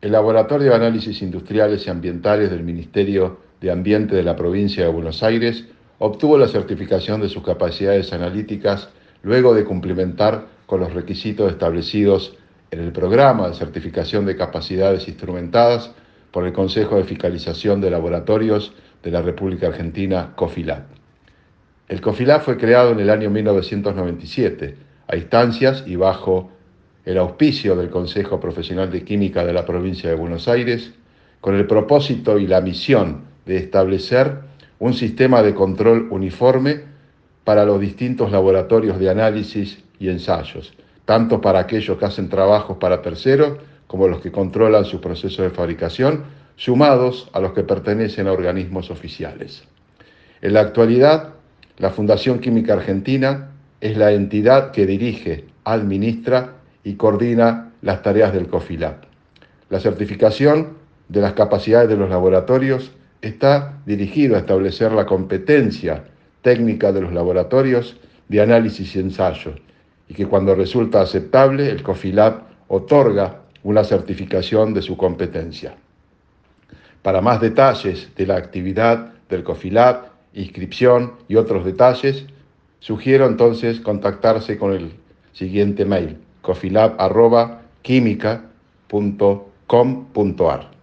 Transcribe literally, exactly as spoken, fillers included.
El Laboratorio de Análisis Industriales y Ambientales del Ministerio de Ambiente de la provincia de Buenos Aires obtuvo la certificación de sus capacidades analíticas luego de cumplimentar con los requisitos establecidos en el programa de certificación de capacidades instrumentadas por el Consejo de Fiscalización de Laboratorios de la República Argentina, COFILAB. El COFILAB fue creado en el año mil novecientos noventa y siete, a instancias y bajo el auspicio del Consejo Profesional de Química de la provincia de Buenos Aires, con el propósito y la misión de establecer un sistema de control uniforme para los distintos laboratorios de análisis y ensayos, tanto para aquellos que hacen trabajos para terceros como los que controlan sus procesos de fabricación, sumados a los que pertenecen a organismos oficiales. En la actualidad, la Fundación Química Argentina es la entidad que dirige, administra y coordina las tareas del COFILAB. La certificación de las capacidades de los laboratorios está dirigida a establecer la competencia técnica de los laboratorios de análisis y ensayo, y que cuando resulta aceptable, el COFILAB otorga una certificación de su competencia. Para más detalles de la actividad del COFILAB, inscripción y otros detalles, sugiero entonces contactarse con el siguiente mail: cofilab arroba química punto com punto ar.